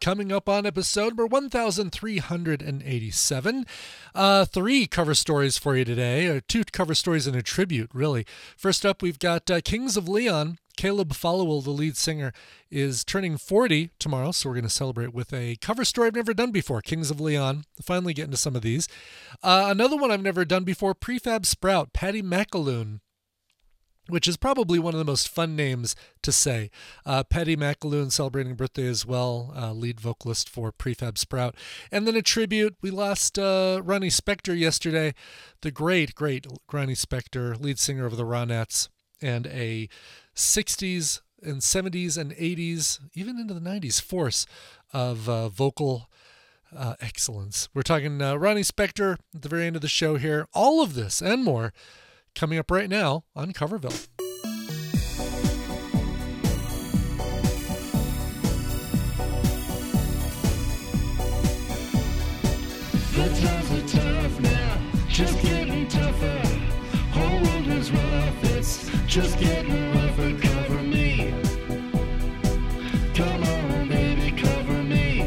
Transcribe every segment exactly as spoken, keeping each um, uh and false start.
Coming up on episode number one thousand three hundred eighty-seven, uh, three cover stories for you today, uh, two cover stories and a tribute, really. First up, we've got uh, Kings of Leon. Caleb Followell, the lead singer, is turning forty tomorrow, so we're going to celebrate with a cover story I've never done before, Kings of Leon. Finally get into some of these. Uh, another one I've never done before, Prefab Sprout, Patty McAloon, which is probably one of the most fun names to say. Uh, Patty McAloon celebrating birthday as well, uh, lead vocalist for Prefab Sprout. And then a tribute, we lost uh, Ronnie Spector yesterday, the great, great Ronnie Spector, lead singer of the Ronettes, and a sixties and seventies and eighties, even into the nineties, force of uh, vocal uh, excellence. We're talking uh, Ronnie Spector at the very end of the show here. All of this and more coming up right now on Coverville. The times are tough now, just getting tougher. Whole world is rough, it's just getting rougher. Cover me, come on baby, cover me.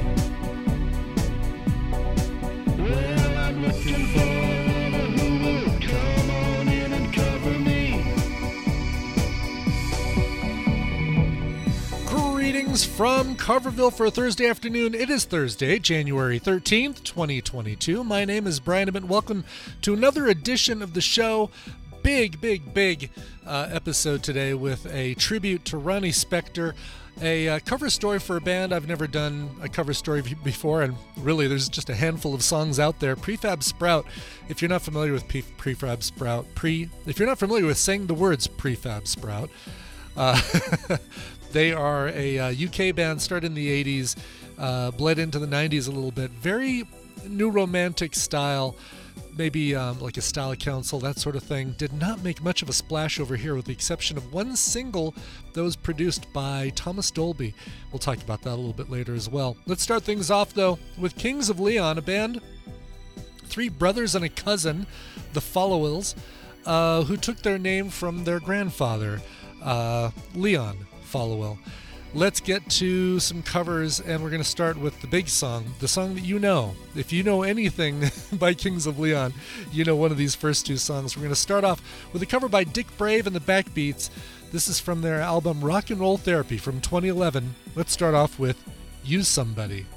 Well, I'm looking for one who will come on in and cover me. Greetings from Coverville for Thursday afternoon. It is Thursday, January thirteenth, twenty twenty-two. My name is Brian Emmett. Welcome to another edition of the show. Big, big, big uh, episode today with a tribute to Ronnie Spector, a uh, cover story for a band I've never done a cover story before, and really there's just a handful of songs out there. Prefab Sprout, if you're not familiar with Pre- Prefab Sprout, pre, if you're not familiar with saying the words Prefab Sprout, uh, they are a uh, U K band, started in the eighties, uh, bled into the nineties a little bit. Very new romantic style, maybe um, like a Style Council, that sort of thing. Did not make much of a splash over here with the exception of one single that was produced by Thomas Dolby. We'll talk about that a little bit later as well. Let's start things off, though, with Kings of Leon, a band, three brothers and a cousin, the Followells, uh, who took their name from their grandfather, uh, Leon Followell. Let's get to some covers, and we're going to start with the big song, the song that you know. If you know anything by Kings of Leon, you know one of these first two songs. We're going to start off with a cover by Dick Brave and the Backbeats. This is from their album Rock and Roll Therapy from twenty eleven. Let's start off with Use Somebody.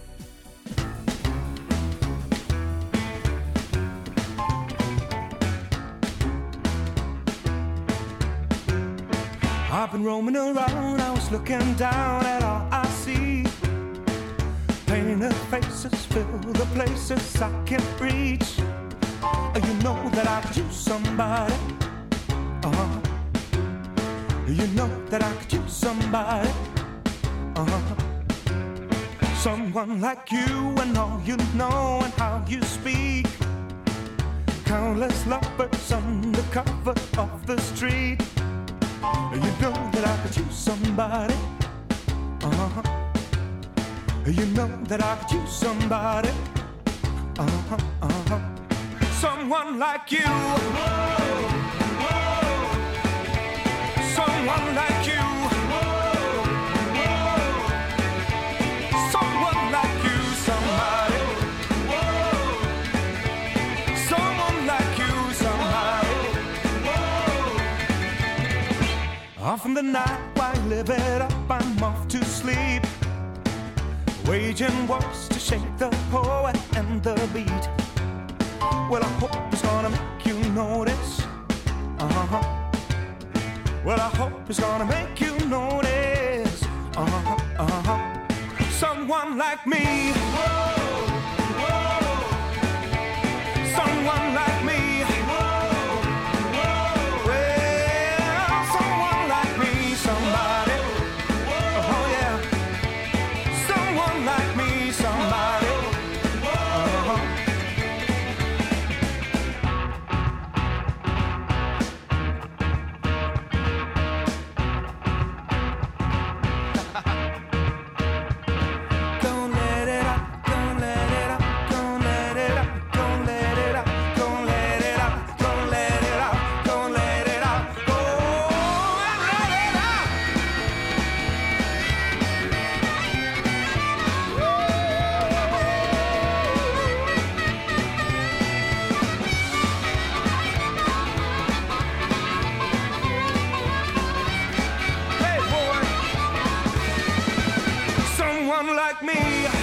I've been roaming around, I was looking down at all I see. Painted faces fill the places I can't reach. You know that I could use somebody. Uh-huh. You know that I could use somebody. Uh-huh. Someone like you and all you know and how you speak. Countless lovers under cover of the street. You know that I could use somebody. Uh-huh. You know that I could use somebody. Uh-huh, uh-huh. Someone like you. Whoa, whoa. Someone like you. Whoa, whoa. Someone like you, somebody. Whoa. Someone like you, somebody. Off in the night while I live it up, I'm off to sleep. Waging wars to shake the poet and the beat. Well, I hope it's gonna make you notice. Uh-huh. Well, I hope it's gonna make you notice. Uh-huh, uh-huh. Someone like me. Whoa, whoa. Someone like me. Don't let it out, don't let it out, don't let it out, don't let it out, don't someone like me.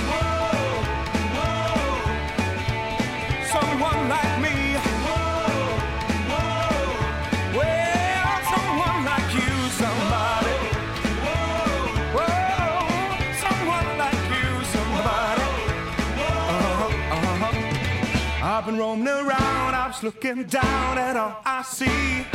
Someone like me. Well, someone like you, somebody. Whoa, someone like you, somebody. Uh-huh, uh-huh. I've been roaming around, I was looking down at all I see.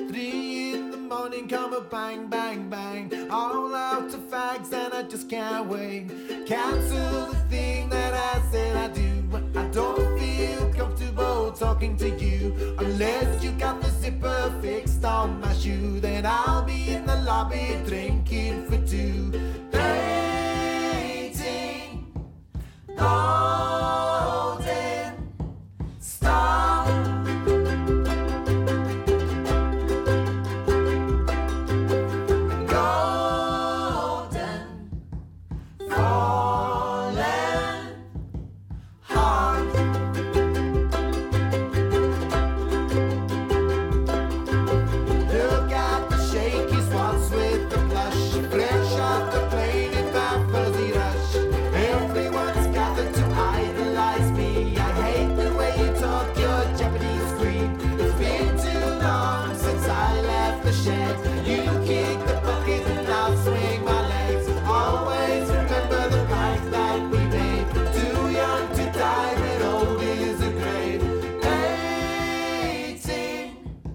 Bang, bang, bang, all out of fags and I just can't wait. way. Cancel the thing that I said I do. I don't feel comfortable talking to you unless you got the zipper fixed on my shoe. Then I'll be in the lobby drinking for two. Dating, golden star. Golden fallen heart. Look at the shaky swans with the blush, fresh off the plane in my fuzzy rush. Everyone's gathered to idolize me. I hate the way you talk your Japanese queen. It's been too long since I left the shed. You kick the bucket and I'll swing my legs. Always remember the pact that we made. Too young to die, but old is a grave. Eighteen,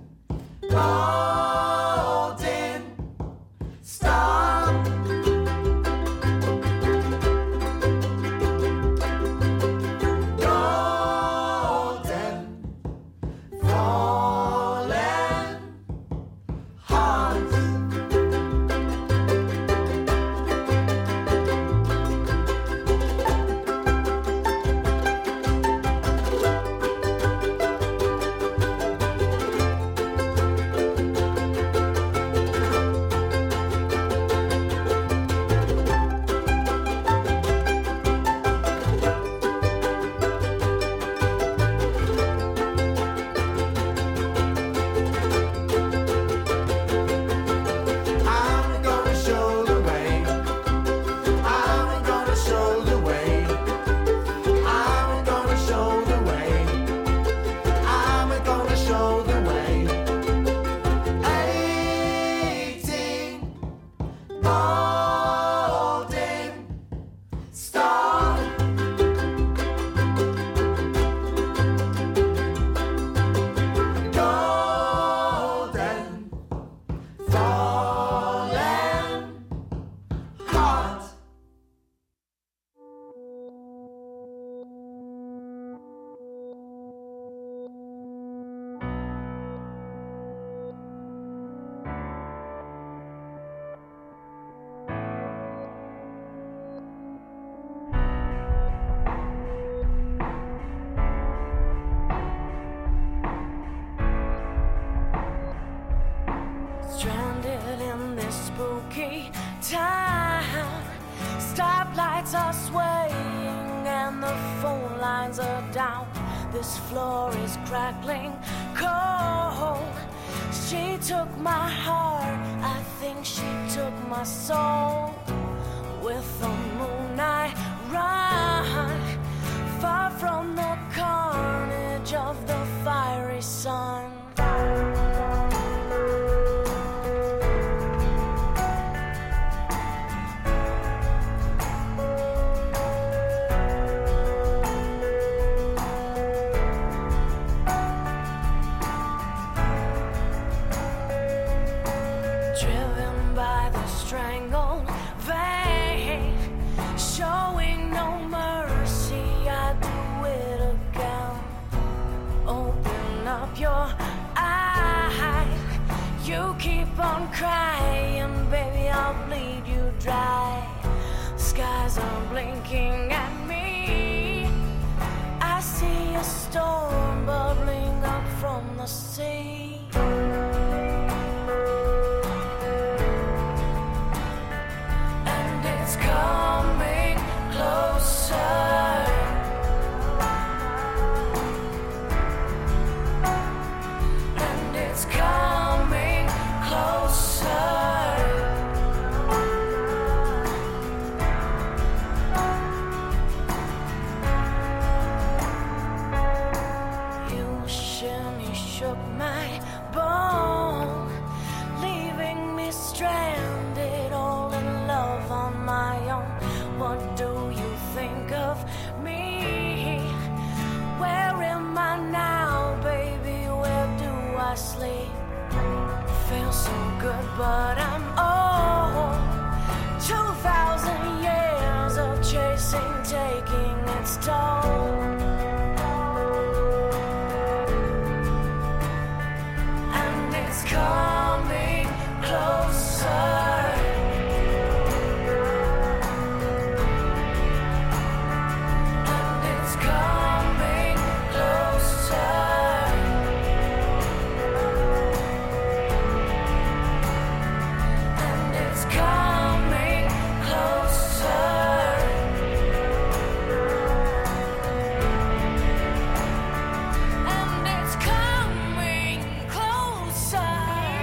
golden star. Golden fallen heart. I'm gonna show the way. I'm gonna show the way. I'm gonna show the way. I'm gonna show the way. Eighteen, golden star. Golden fallen heart. Stranded in this spooky town. Stoplights are swaying and the phone lines are down. This floor is crackling cold. She took my heart, I think she took my soul. With the moon I run, far from the carnage of the fiery sun. Driven by the strangled vein, showing no mercy, I do it again. Open up your eyes, you keep on crying, baby, I'll bleed you dry. Skies are blinking at me, I see a storm bubbling up from the sea. And it's coming closer. And it's coming closer. You shimmy shook my bone, leaving me stranded all in love on my own. What do you think of me? Where am I now, baby? Where do I sleep? Feel so good, but I'm old. Two thousand years missing, taking its toll. And it's coming closer. And it's coming closer. And it's coming closer. And it's coming closer.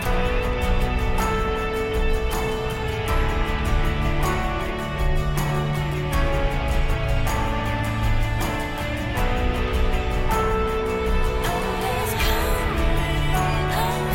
And it's coming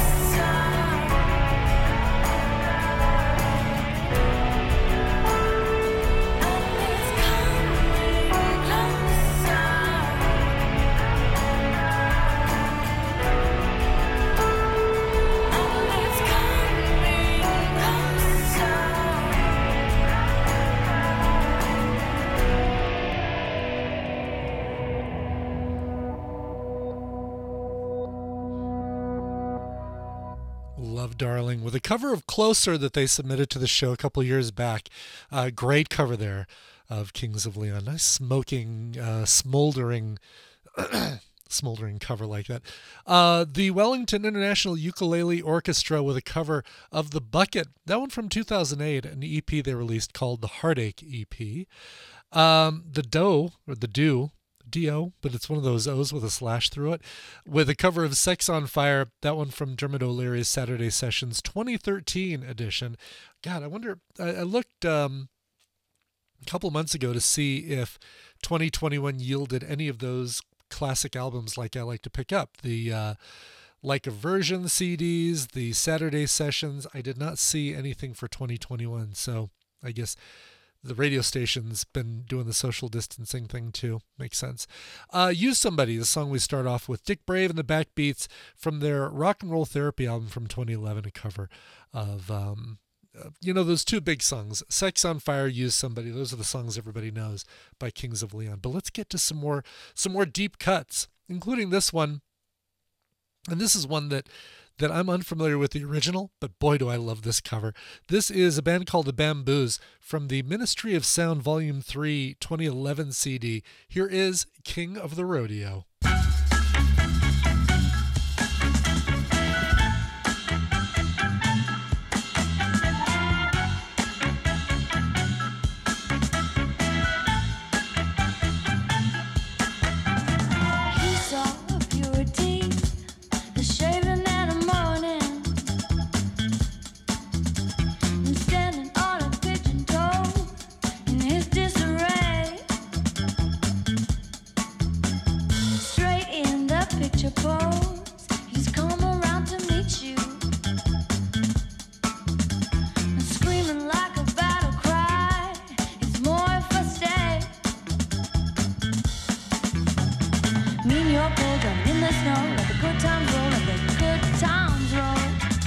Love Darling with a cover of Closer that they submitted to the show a couple years back. Uh, great cover there of Kings of Leon. Nice smoking, uh, smoldering, smoldering cover like that. Uh, the Wellington International Ukulele Orchestra with a cover of The Bucket. That one from two thousand eight, an E P they released called the Heartache E P. Um, the Doe, or the Do, D O, but it's one of those O's with a slash through it, with a cover of Sex on Fire, that one from Dermot O'Leary's Saturday Sessions twenty thirteen edition. God, I wonder, I, I looked um, a couple months ago to see if twenty twenty-one yielded any of those classic albums like I like to pick up. The uh, Like a Version C Ds, the Saturday Sessions. I did not see anything for twenty twenty-one, so I guess the radio station's been doing the social distancing thing too. Makes sense. Uh, Use Somebody, the song we start off with. Dick Brave and the Backbeats from their Rock and Roll Therapy album from twenty eleven, a cover of, um, uh, you know, those two big songs, Sex on Fire, Use Somebody. Those are the songs everybody knows by Kings of Leon. But let's get to some more, some more deep cuts, including this one. And this is one that that I'm unfamiliar with the original, but boy, do I love this cover. This is a band called the Bamboos from the Ministry of Sound Volume three twenty eleven C D. Here is King of the Rodeo. He saw purity, the shaving and a morning, and standing on a pigeon toe in his disarray. Straight in the picture pose, he's come around to meet you, screaming like a battle cry. It's more if I stay. Me and your cold down in the snow, let the good times roll, let the good times roll.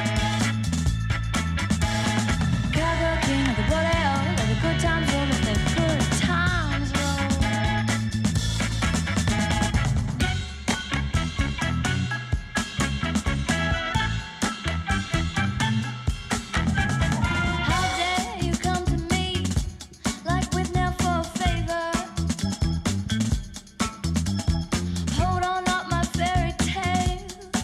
Cowgirl king of the rodeo, let the good times roll, let the good times roll. How dare you come to me like with nail for a favor? Hold on up my fairy tale.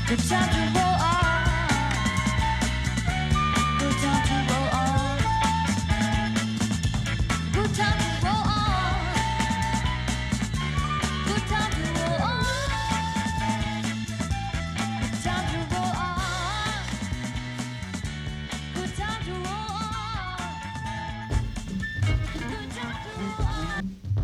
Good time to roll on. Good time to roll on. Good time to roll on. Good time to roll on. Good time to roll on. Good time to roll on. Good time to roll on.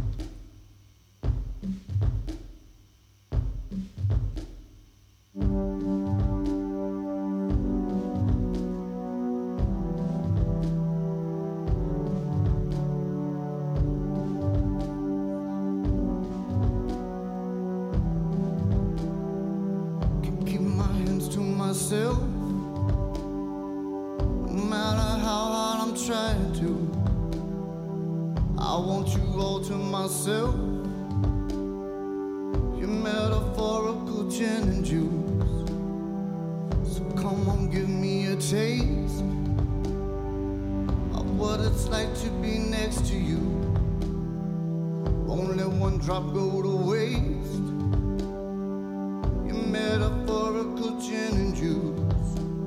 Can keep my hands to myself, no matter how hard I'm trying to. I want you all to myself. Your metaphorical gin and juice. So come on, give me a taste of what it's like to be next to you. Won't let one drop go to waste. Your metaphorical gin and juice.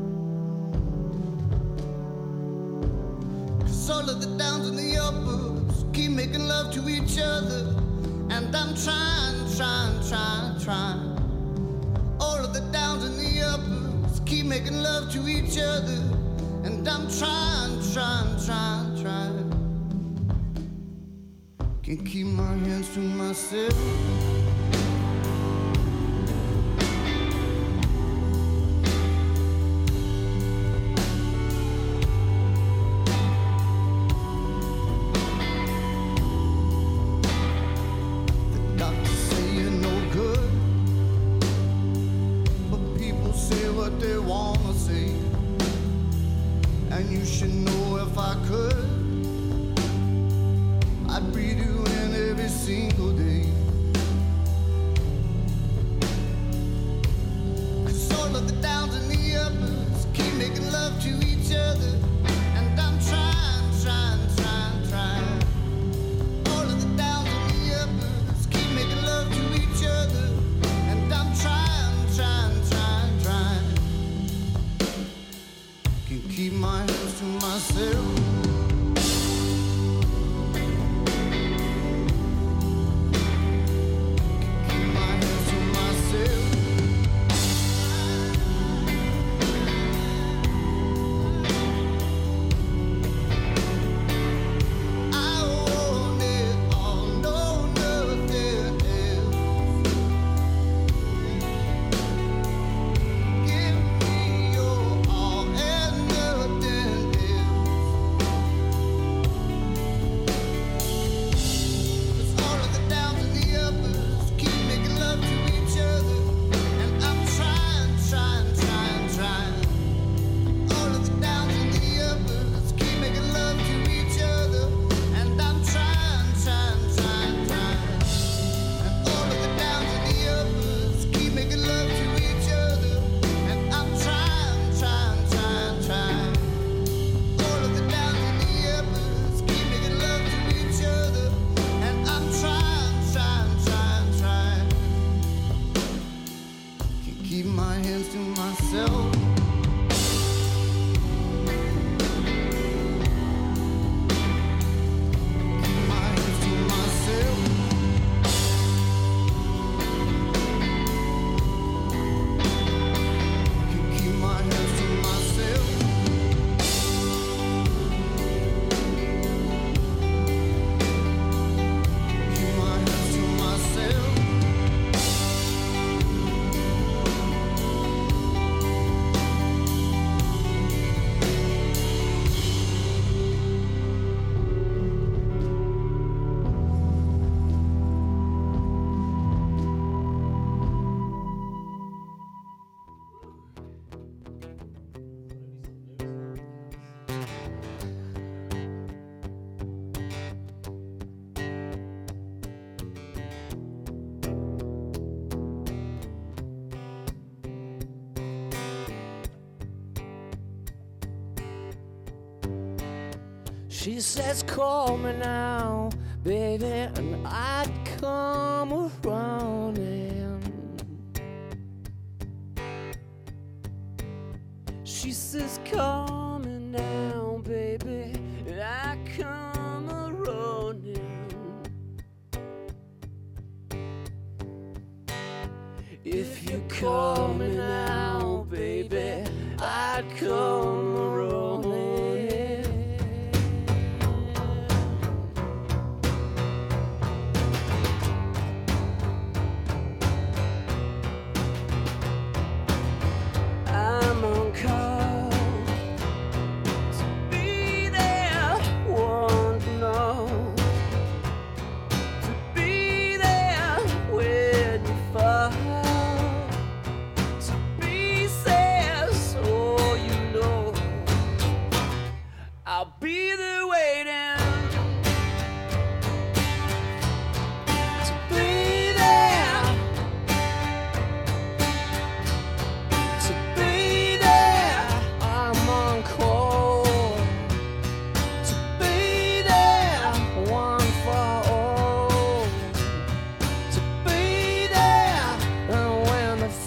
Cause all of the downs and the uppers keep making love to each other. And I'm trying, trying, trying, trying. All of the downs and the uppers keep making love to each other. And I'm trying, trying, trying, trying. Can't keep my hands to myself. The doctors say you're no good, but people say what they wanna say. And you should know if I could, I'd breathe you in every single day. Cause all of the downs and the uppers keep making love to each other. And I'm trying, trying, trying, trying. All of the downs and the uppers keep making love to each other. And I'm trying, trying, trying, trying. Can't keep my hands to myself. Keep my hands to myself. I want it all, no, nothing else. Give me your all and nothing else. Cause all of the downs and the uppers keep making love to each other. And I'm trying, trying, trying, trying. All of the downs and the uppers keep making love to each other. And I'm trying, trying, trying, trying. And all of the downs and the uppers keep making love to each other. And I'm trying, trying, trying, trying. All of the downs and the uppers keep making love to each other. And I'm trying, trying, trying, trying. Can't keep my hands to myself. Keep my hands to myself. Can't keep my hands to myself. Keep my hands to myself. She says, call me now, baby, and I'd come around and She says, call me now, baby. I come a running. If you call me now, baby, I'd come a running. I'm on call to be there, want to know, to be there when you fall, to be there so you know I'll be there waiting, to be there, to be there. I'm on call to be there, one for all, to be there when they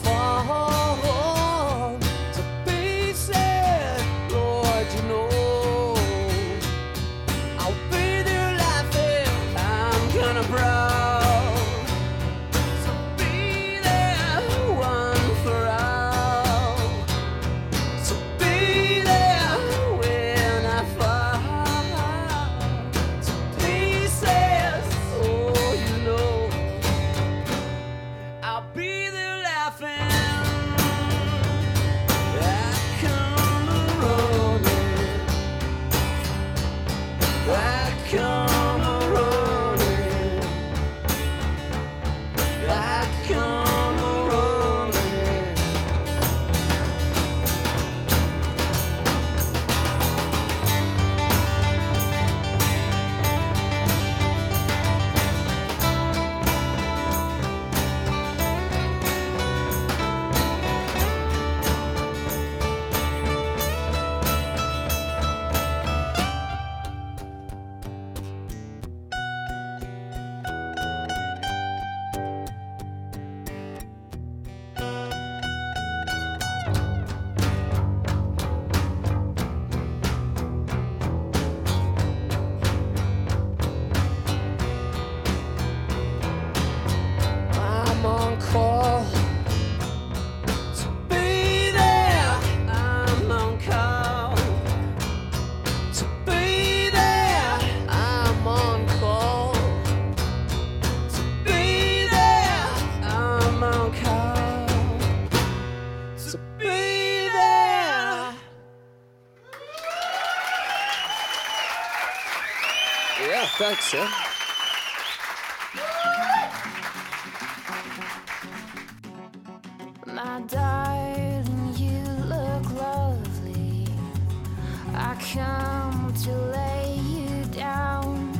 fall, to be said, Lord, you know I'll be there laughing. I'm gonna brawl to be there, one for all, to be there when I fall to pieces. Oh, you know I'll be there laughing. I come a running. I come a running. I come a running. I'm on call to be there. I'm on call to be there. I'm on call to be there. I'm on call to be there. Yeah, thanks, sir. My darling, you look lovely. I come to lay you down,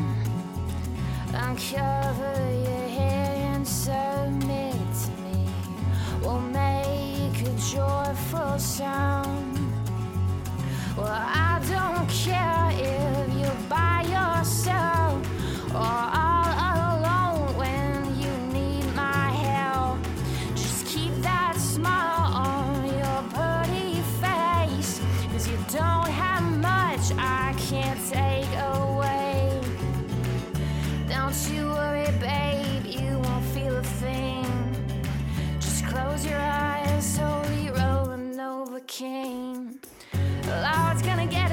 uncover your hair and submit to me. We'll make a joyful sound. Well, I don't care if you're by yourself or all alone when you need my help. Just keep that smile on your pretty face, 'cause you don't have much I can't take away. Don't you worry, babe, you won't feel a thing. Just close your eyes, slowly rolling over King. Lord's gonna get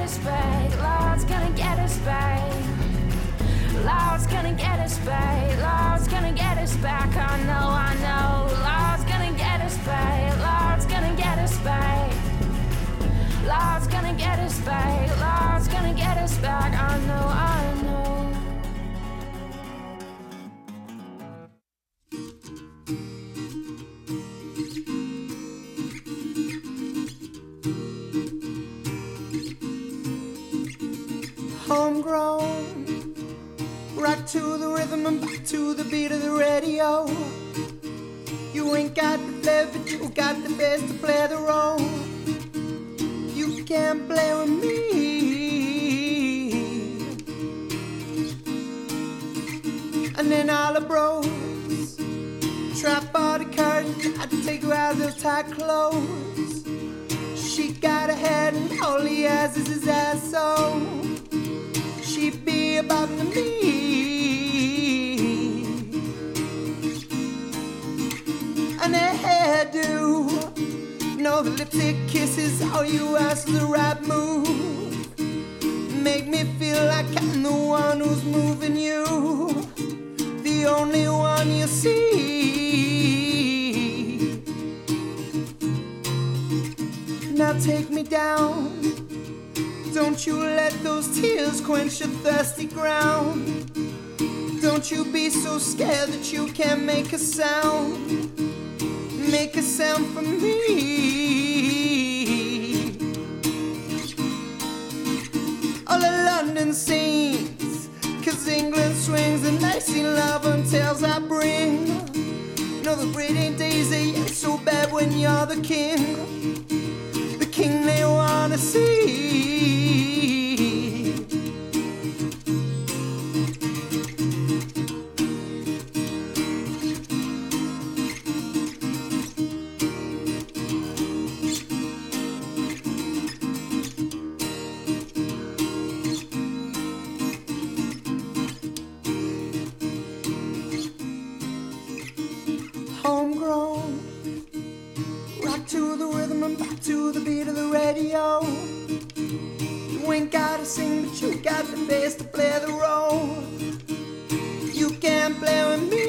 us back. Lord's gonna get us back. Lord's gonna get us back. Lord's gonna get us back. I know, I know. Lord's gonna get us back. Lord's gonna get us back. Lord's gonna get us back. Lord's gonna get us back. I know, I know. Homegrown, rock to the rhythm and back to the beat of the radio. You ain't got the flair, but you got the best to play the role. You can't play with me. And then all the bros trap all the courage, tried to take her out of those tight clothes. She got a head and all he has is his asshole. She'd be about to me. And a hairdo, no, the lipstick kisses, all you ask is the right move. Make me feel like I'm the one who's moving you, the only one you see. Now take me down. Don't you let those tears quench your thirsty ground. Don't you be so scared that you can't make a sound. Make a sound for me. All the London sings, 'cause England swings, and I see love and tales I bring. No, the pretty days they ain't so bad when you're the king. The king they wanna see. Homegrown, rock to the rhythm and back to the beat of the radio. You ain't gotta sing, but you got the bass to play the role. You can't play with me.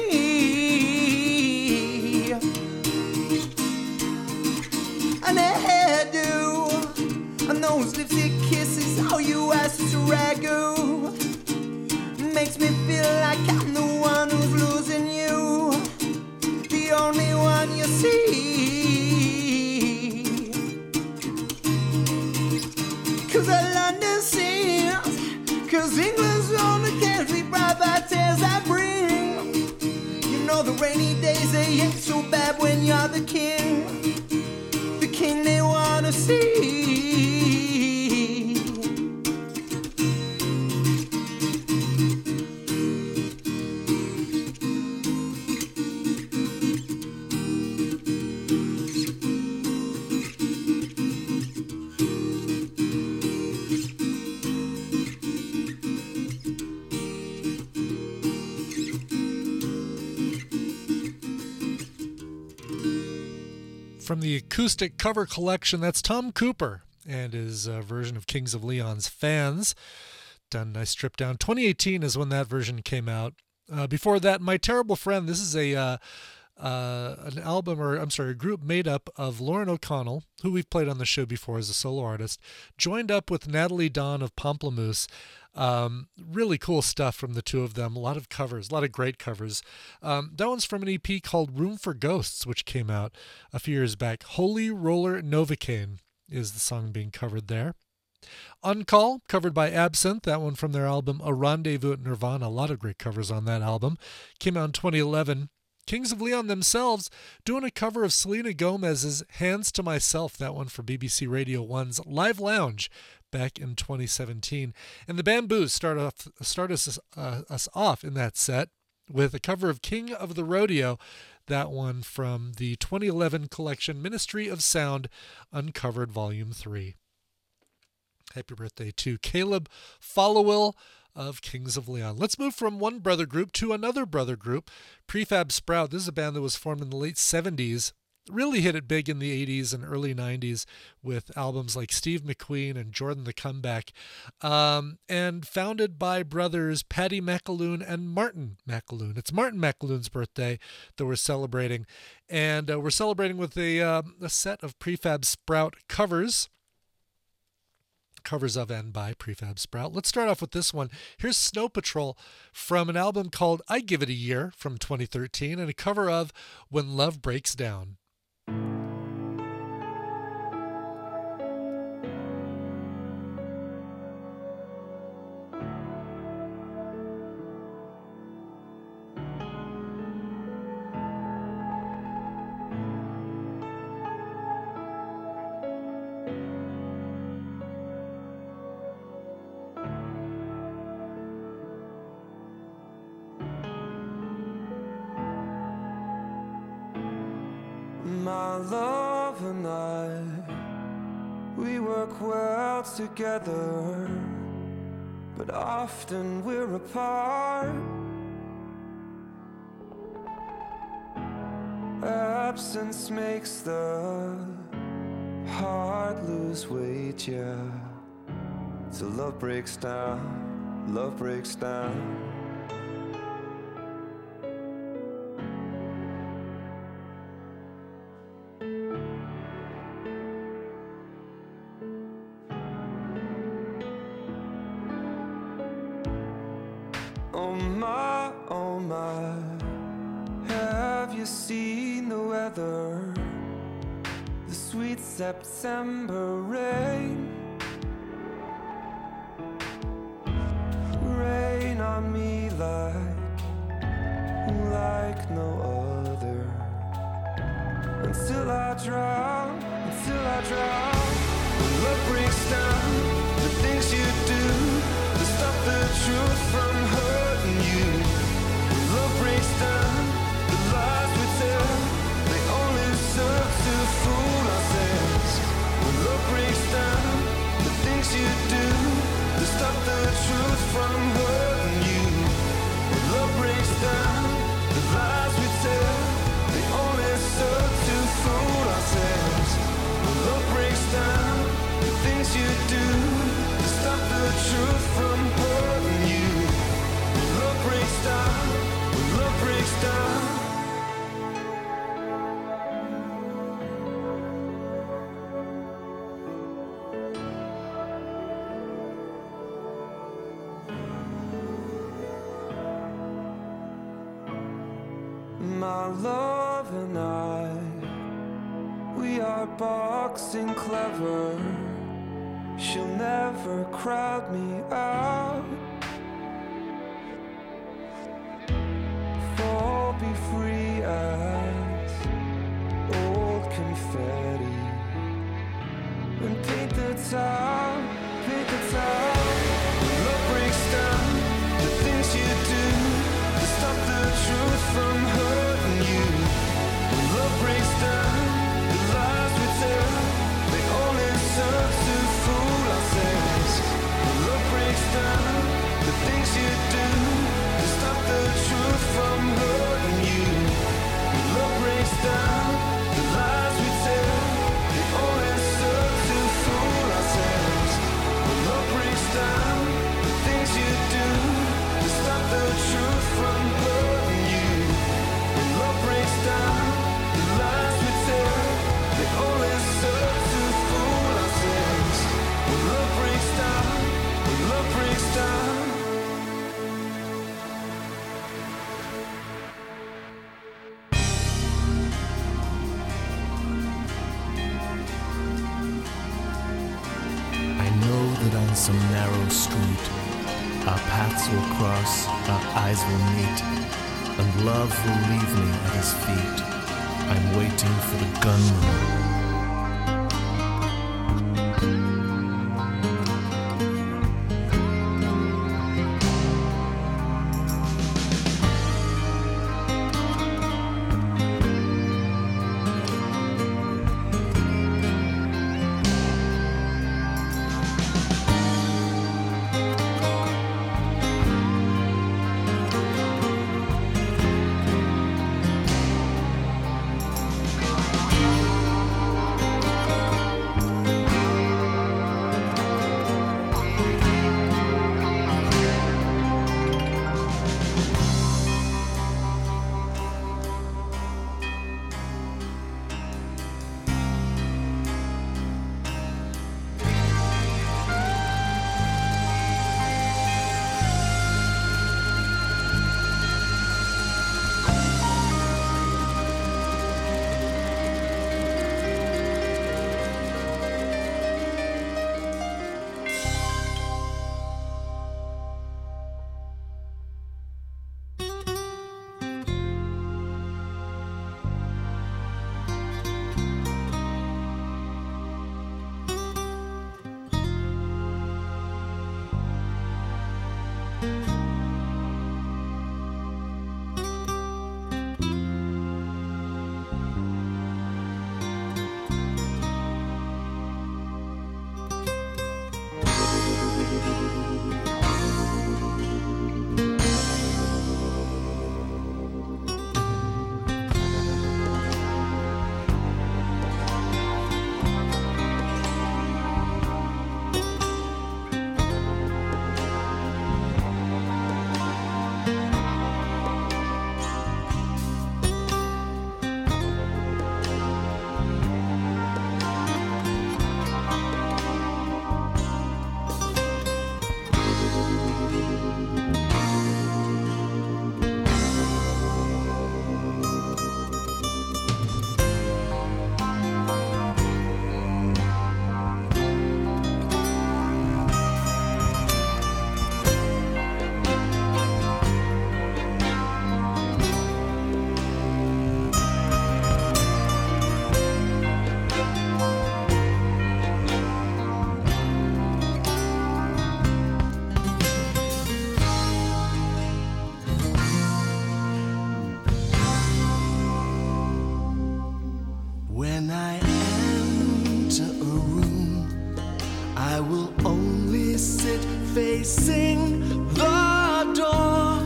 And a hairdo, and those lipstick kisses, all you ask is a ragu. Makes me feel like I'm the one who's losing you, the only one you see. 'Cause the London sings, 'cause England's on the can't be bright by tales I bring. You know the rainy days, they ain't so bad when you're the king. The king they wanna see. From the acoustic cover collection, that's Tom Cooper and his uh, version of Kings of Leon's Fans. Done nice strip down. twenty eighteen is when that version came out. Uh, before that, My Terrible Friend. This is a uh, uh, an album, or I'm sorry, a group made up of Lauren O'Connell, who we've played on the show before as a solo artist, joined up with Natalie Dawn of Pomplamoose. Um, really cool stuff from the two of them. A lot of covers, a lot of great covers. Um, that one's from an E P called Room for Ghosts, which came out a few years back. Holy Roller Novocaine is the song being covered there. On Call, covered by Absinthe, that one from their album A Rendezvous at Nirvana. A lot of great covers on that album. Came out in twenty eleven. Kings of Leon themselves doing a cover of Selena Gomez's Hands to Myself, that one for B B C Radio one's Live Lounge back in twenty seventeen. And the Bamboos start off start us, uh, us off in that set with a cover of King of the Rodeo, that one from the twenty eleven collection Ministry of Sound Uncovered Volume three. Happy birthday to Caleb Followill of Kings of Leon. Let's move from one brother group to another brother group, Prefab Sprout. This is a band that was formed in the late seventies really hit it big in the eighties and early nineties with albums like Steve McQueen and Jordan the Comeback, um, and founded by brothers Paddy McAloon and Martin McAloon. It's Martin McAloon's birthday that we're celebrating, and uh, we're celebrating with a, uh, a set of Prefab Sprout covers. Covers of and by Prefab Sprout. Let's start off with this one. Here's Snow Patrol from an album called I Give It a Year from twenty thirteen, and a cover of When Love Breaks Down. My love and I, we work well together, but often we're apart. Absence makes the heart lose weight, yeah. So love breaks down, love breaks down. Oh my, oh my, have you seen the weather? The sweet September rain. Rain on me like, like no other. Until I drown, until I drown. When love breaks down, the things you do to stop the truth from hurting you. When love breaks down, the lies we tell, they only serve to fool ourselves. When love breaks down, the things you do to stop the truth from hurting you. When love breaks down, the lies we tell, they only serve to fool ourselves. When love breaks down, the things you do to stop the truth from hurting you. When love breaks down, when love breaks down. My love and I, we are boxing clever. She'll never crowd me out. Fall be free as old confetti. And paint the town, paint the town. When love breaks down, the things you do to stop the truth from hurting you. When love breaks down, the lies we tell, they only serve to fool ourselves. When love breaks down, the things you do to stop the truth from hurting you. When love breaks down, the lies we tell, they only serve to fool ourselves. When love breaks down, the things you do to stop the truth from hurting you. When love breaks down, the lies we tell, they only serve to fool ourselves. When love breaks down, when love breaks down. I know that on some narrow street our paths will cross, our eyes will meet, and love will leave me at his feet. I'm waiting for the gunman. When facing the door.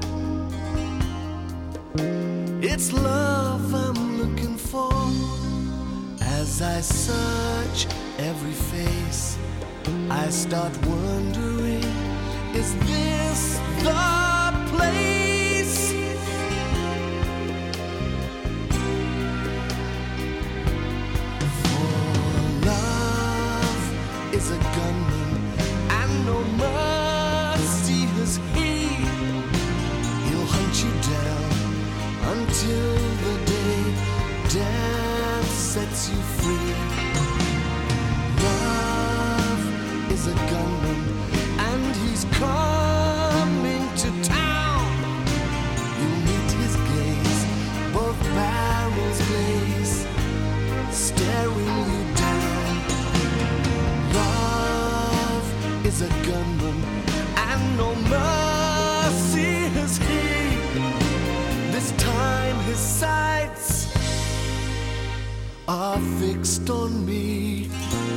It's love I'm looking for. As I search every face, I start wondering, is this the place? For love is a gunman, and no mercy has he. He'll hunt you down until the day death sets you free. Love is a gunman, and he's coming to town. You'll meet his gaze, both barrels blaze, staring you down. Love is a gunman, and no mercy has he. This time his sights are fixed on me.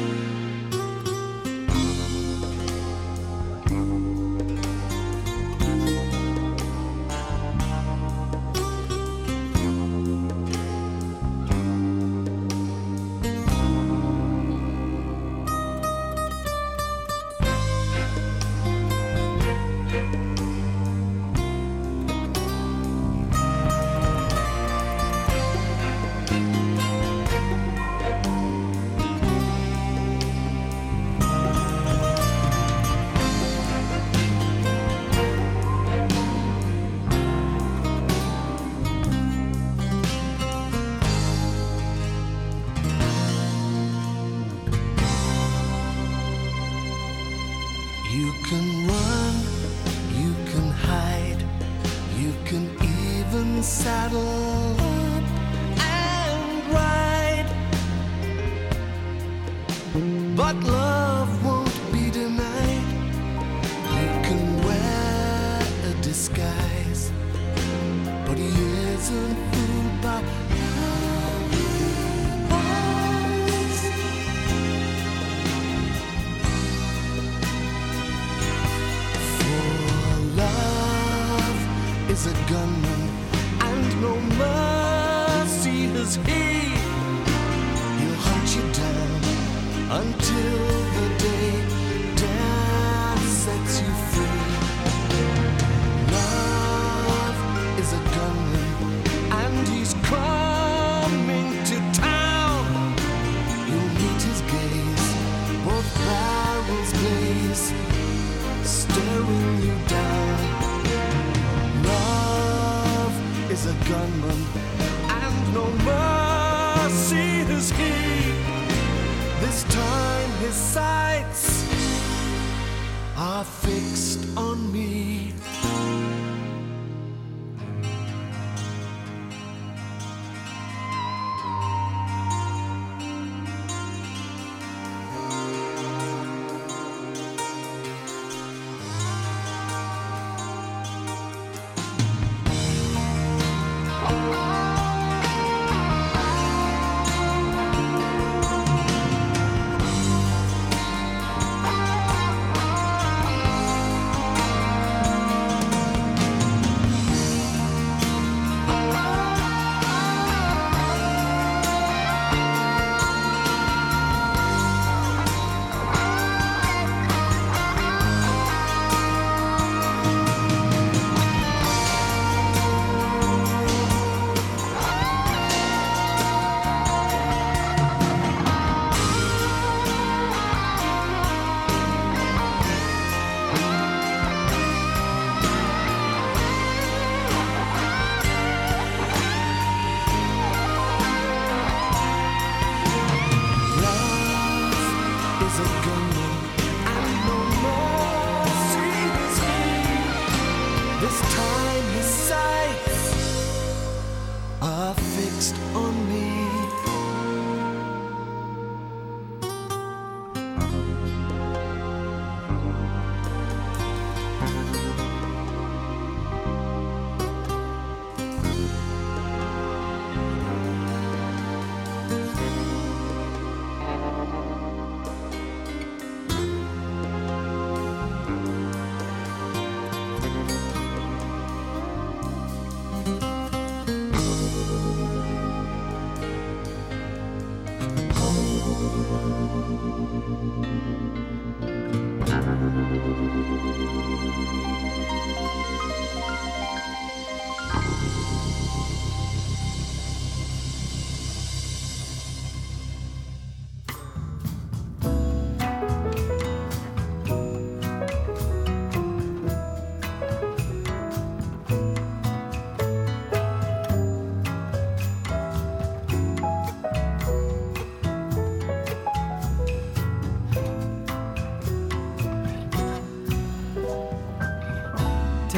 You can run, you can hide, you can even saddle up and ride. But love won't be denied. You can wear a disguise, but he isn't fooled by is a gunman, and no mercy has he. He'll hunt you down until the day death sets you free. Love is a gunman, and he's coming to town. You'll meet his gaze, both barrels blaze, staring you down. Is a gunman, and no mercy has he. This time his sights are fixed on me.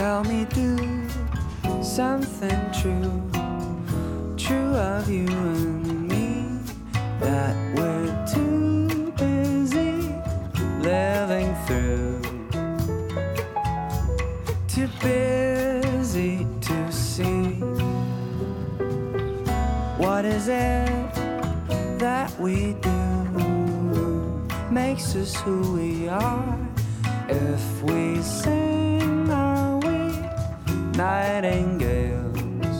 Tell me, do something true, true of you and me, that we're too busy living through, too busy to see. What is it that we do makes us who we are? If we sing, are we nightingales?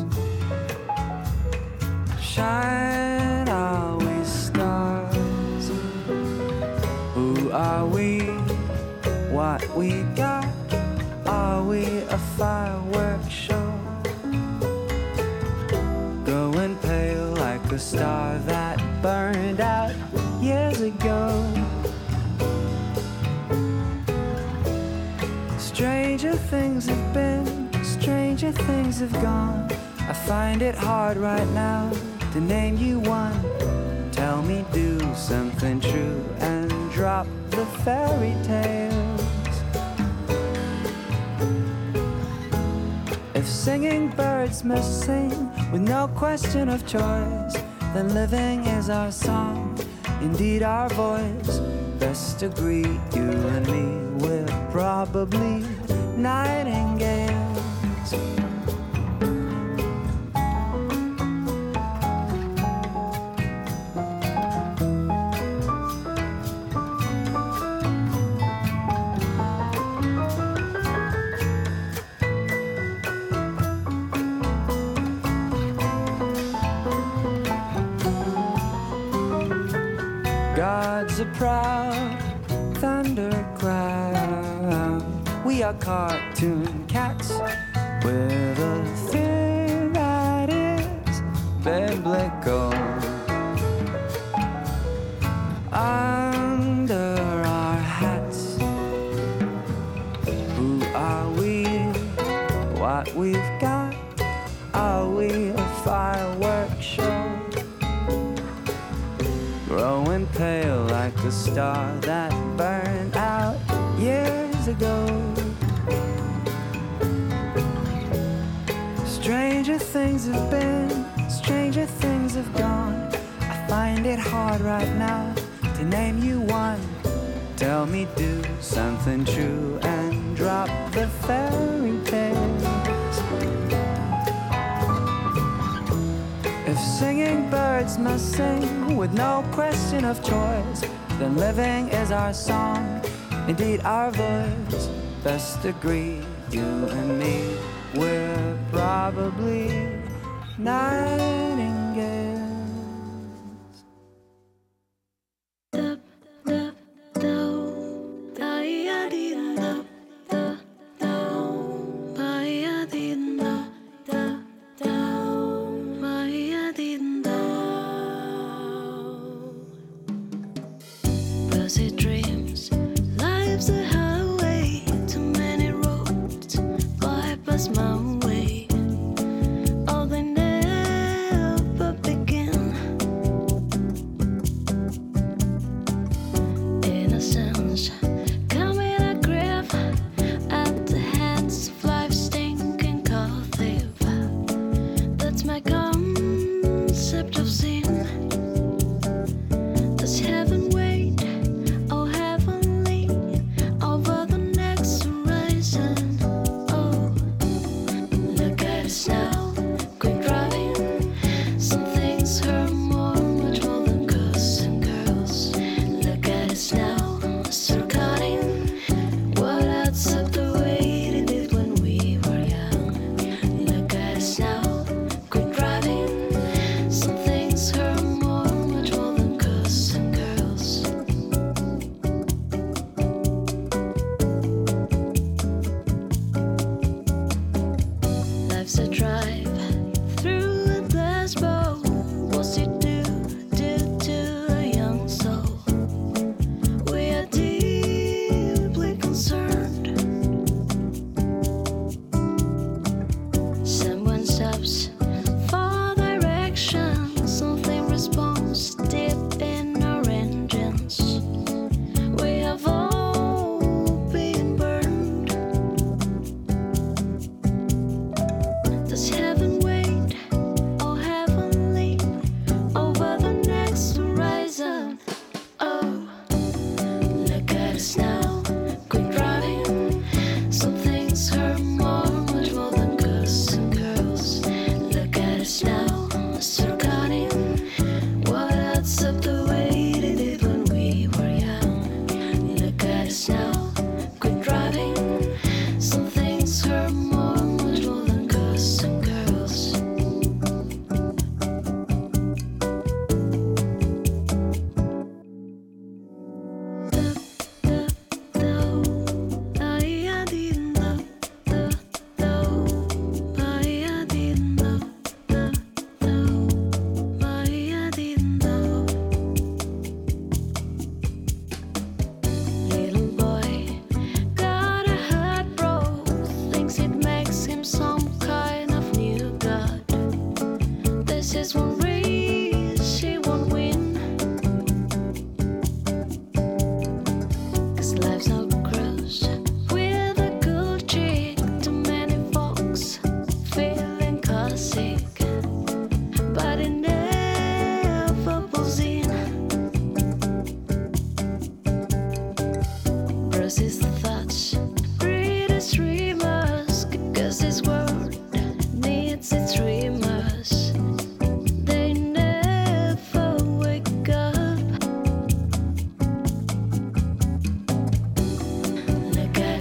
Shine, are we stars? Who are we? What we got? Are we a fireworks show? Going pale like a star that burned out years ago. Stranger things have been, stranger things have gone. I find it hard right now to name you one. Tell me, do something true and drop the fairy tales. If singing birds must sing with no question of choice, then living is our song, indeed our voice. Best agree, you and me, we're probably nightingales. God's a proud thundercloud. We are cartoon cats with a fear that is biblical. Under our hats, who are we? What we've got? Are we a fireworks show? Growing pale like a star that burned out years ago. Stranger things have been, stranger things have gone. I find it hard right now to name you one. Tell me, do something true and drop the fairy tales. If singing birds must sing with no question of choice, then living is our song, indeed our voice. Best agree, you and me, we're probably nightingales. Lucid dreams, life's a highway, too many roads, bypass my way. Oh, they never begin. Innocence, coming a grave at the hands of life's stinking cold thief. That's my concept of sin. Does heaven wait? Oh, heavenly, over the next horizon. Oh,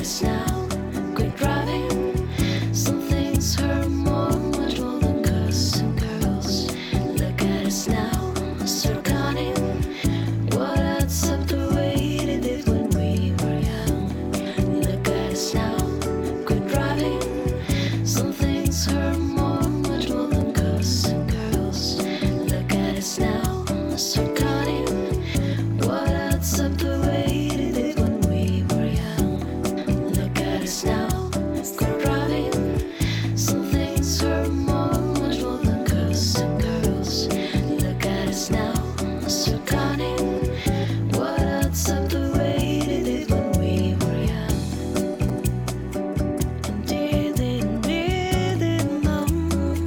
us now. Quit driving. Some things hurt more, much more than cussing girls. Look at us now, start counting. What adds up the way they did when we were young. Look at us now, quit driving. Some things hurt more, much more than cussing girls. Look at us now, start counting. What adds up the way they did when we were young. Look at us now, quit driving. Some things hurt more, much more than cussing girls. Look at us now, start counting. What adds up the way they did when we were young. And did it, did it, mum.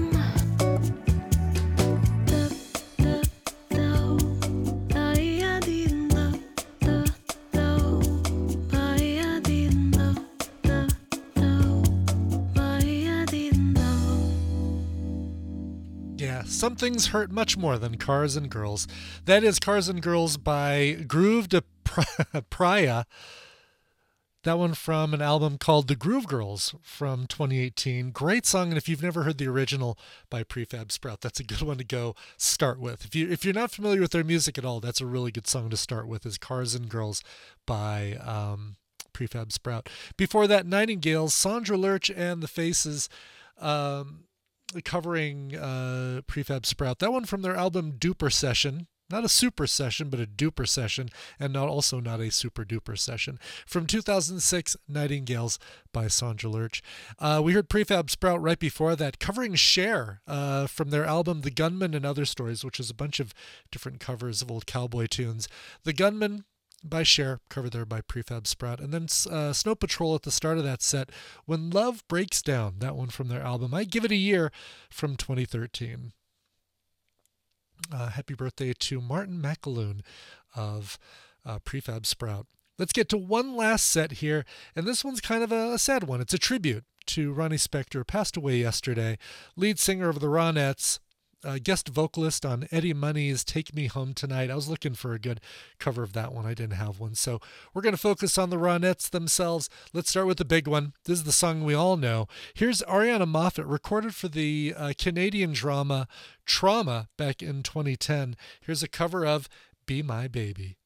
Da, da, da. I didn't know, da, da. I didn't know, da, da. I didn't know. Yeah, some things hurt much more than Cars and Girls. That is Cars and Girls by Groove de Praia. That one from an album called The Groove Girls from twenty eighteen. Great song, and if you've never heard the original by Prefab Sprout, that's a good one to go start with. If you if you're not familiar with their music at all, that's a really good song to start with. Is Cars and Girls by um, Prefab Sprout. Before that, Nightingales, Sandra Lurch and the Faces, um, covering uh, Prefab Sprout. That one from their album Duper Session. Not a super session, but a duper session, and not also not a super duper session. From two thousand six, Nightingales by Sandra Lurch. Uh, we heard Prefab Sprout right before that, covering Cher uh, from their album The Gunman and Other Stories, which is a bunch of different covers of old cowboy tunes. The Gunman by Cher, covered there by Prefab Sprout. And then uh, Snow Patrol at the start of that set, When Love Breaks Down, that one from their album I Give It a Year from twenty thirteen. Uh, happy birthday to Martin McAloon of uh, Prefab Sprout. Let's get to one last set here, and this one's kind of a, a sad one. It's a tribute to Ronnie Spector, passed away yesterday, lead singer of the Ronettes, uh, guest vocalist on Eddie Money's Take Me Home Tonight. I was looking for a good cover of that one. I didn't have one, so we're going to focus on the Ronettes themselves. Let's start with the big one. This is the song we all know. Here's Ariana Moffat, recorded for the uh, Canadian drama Trauma back in twenty ten. Here's a cover of Be My Baby.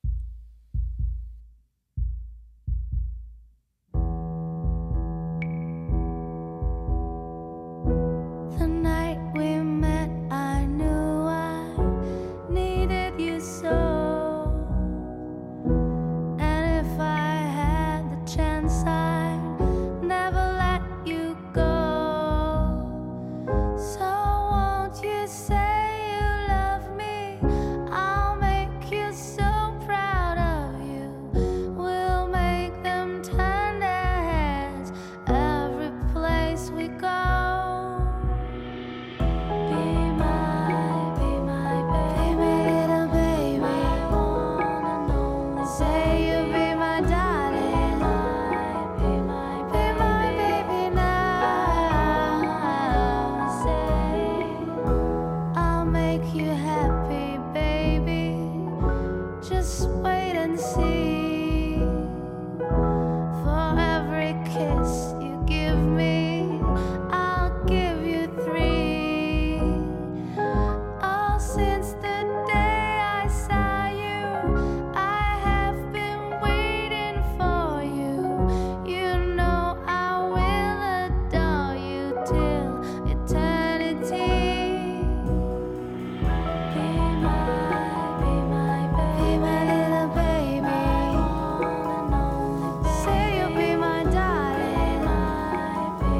The night we met, I knew I needed you so. And if I had the chance, I'd never let you go. So won't you say you love me? I'll make you so proud of you. We'll make them turn their heads every place we go. Baby.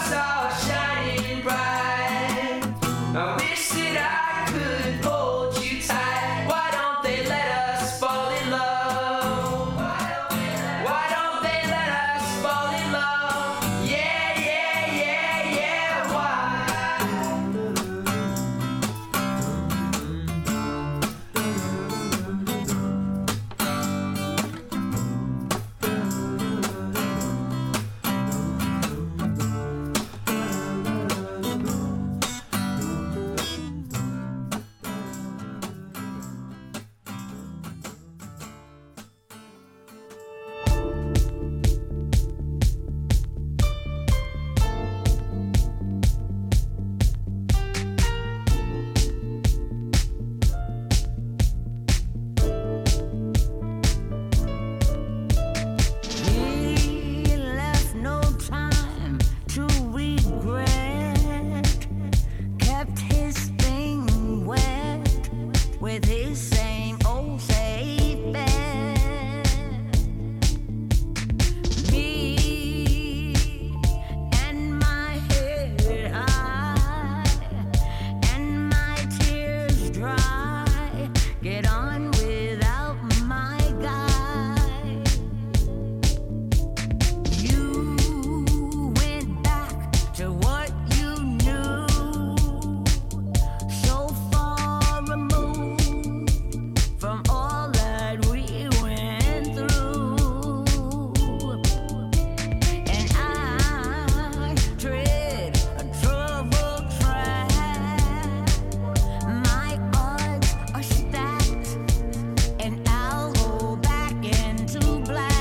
stars are shining bright. I wish that I could hold you tight. Why don't they let us fall in love? Why don't they let us fall in love? Yeah, yeah, yeah, yeah, why? He left no time to regret. Kept his thing wet with his same old safe bet. Me and my head high and my tears dry. Get on without my guy. You went back to what you knew, so far removed from all that we went through. And I tread a troubled track. My odds are stacked, and I'll go back into black.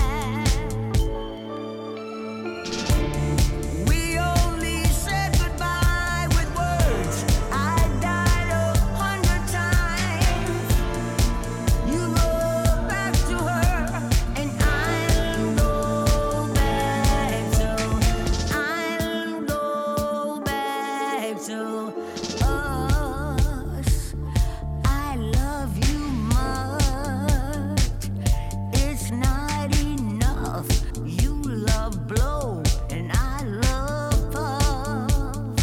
We only said goodbye with words. I died a hundred times. You go back to her, and I'll go back to. I'll go back to us. I love you much. It's not enough. You love blow and I love puff.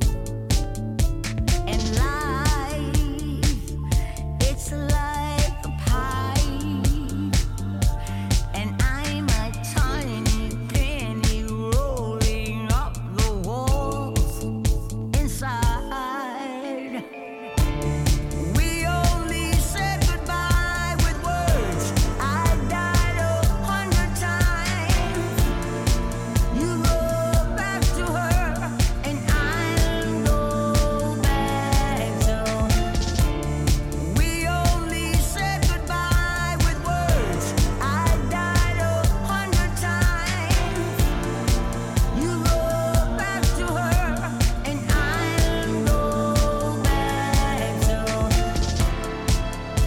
And life, it's like a pipe. And I'm a tiny penny rolling up the walls inside. We only said goodbye with words. I died a hundred times. You go back to her, and I'll go back to. We only said goodbye with words. I died a hundred times. You go back to her, and I'll go back to.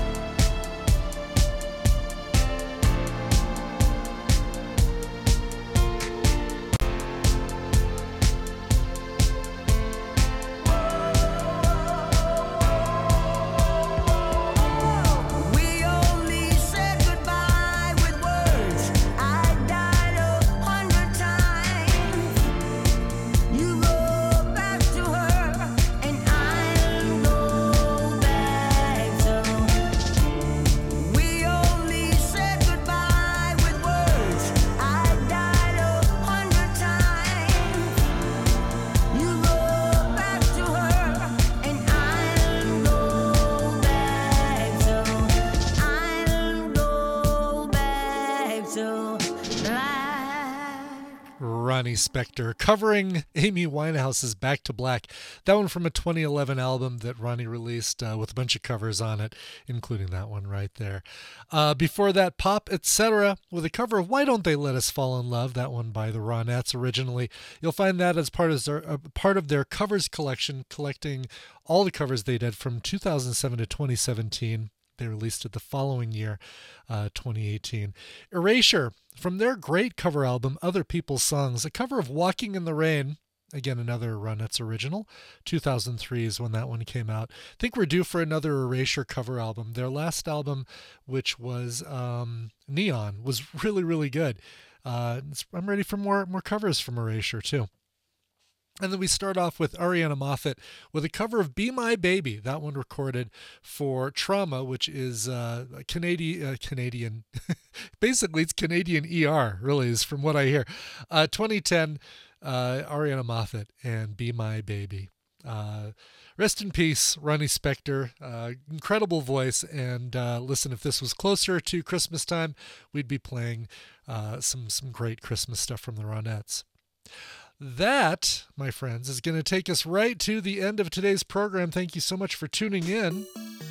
We only said goodbye with words. I died a hundred times. You go back to her, and I'll go back to. We only said goodbye with words. I died a hundred times. You go back to her, and I'll go back to. I'll go back to black. Ronnie Spector covering Amy Winehouse's Back to Black. That one from a twenty eleven album that Ronnie released uh, with a bunch of covers on it, including that one right there. Uh, before that, Pop Etc. with a cover of Why Don't They Let Us Fall in Love, that one by the Ronettes originally. You'll find that as part of their, uh, part of their covers collection, collecting all the covers they did from two thousand seven to twenty seventeen. They released it the following year, uh, twenty eighteen. Erasure, from their great cover album, Other People's Songs, a cover of Walking in the Rain, again another Ronettes original. two thousand three is when that one came out. I think we're due for another Erasure cover album. Their last album, which was um, Neon, was really, really good. Uh, I'm ready for more more covers from Erasure, too. And then we start off with Ariana Moffat with a cover of Be My Baby, that one recorded for Trauma, which is uh, a Canadian, uh, Canadian, basically it's Canadian E R, really, is from what I hear. Uh, twenty ten, uh, Ariana Moffat and Be My Baby. Uh, rest in peace, Ronnie Spector. Uh, incredible voice. And uh, listen, if this was closer to Christmas time, we'd be playing uh, some, some great Christmas stuff from the Ronettes. That, my friends, is going to take us right to the end of today's program. Thank you so much for tuning in.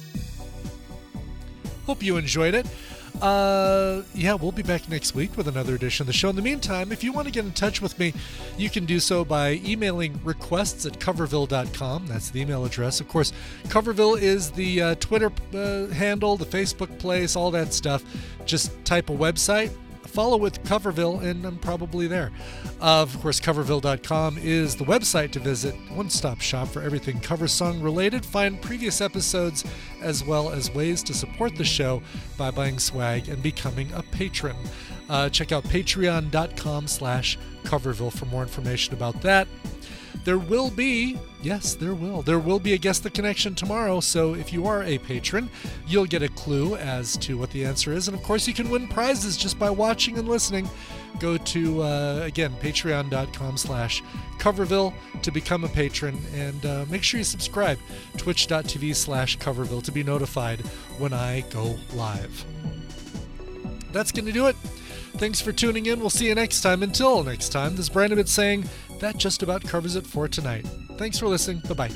Hope you enjoyed it. Uh, yeah, we'll be back next week with another edition of the show. In the meantime, if you want to get in touch with me, you can do so by emailing requests at coverville dot com. That's the email address. Of course, Coverville is the uh, Twitter uh, handle, the Facebook place, all that stuff. Just type a website, follow with Coverville, and I'm probably there. Uh, of course, coverville dot com is the website to visit, one-stop shop for everything cover song related. Find previous episodes as well as ways to support the show by buying swag and becoming a patron. Uh, check out patreon dot com slash coverville for more information about that. There will be, yes, there will, there will be a Guess the Connection tomorrow, so if you are a patron, you'll get a clue as to what the answer is, and of course you can win prizes just by watching and listening. Go to, uh, again, patreon dot com slash coverville to become a patron, and uh, make sure you subscribe, twitch dot t v slash coverville to be notified when I go live. That's going to do it. Thanks for tuning in. We'll see you next time. Until next time, this is Brandon Bit saying that just about covers it for tonight. Thanks for listening. Bye-bye.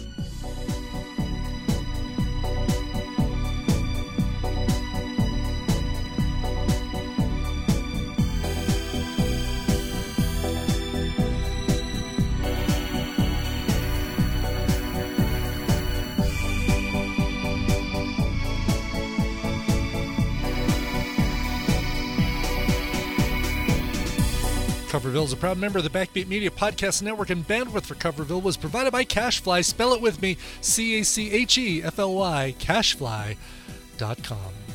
Coverville is a proud member of the Backbeat Media Podcast Network, and bandwidth for Coverville was provided by Cachefly. Spell it with me, C A C H E F L Y, cachefly dot com.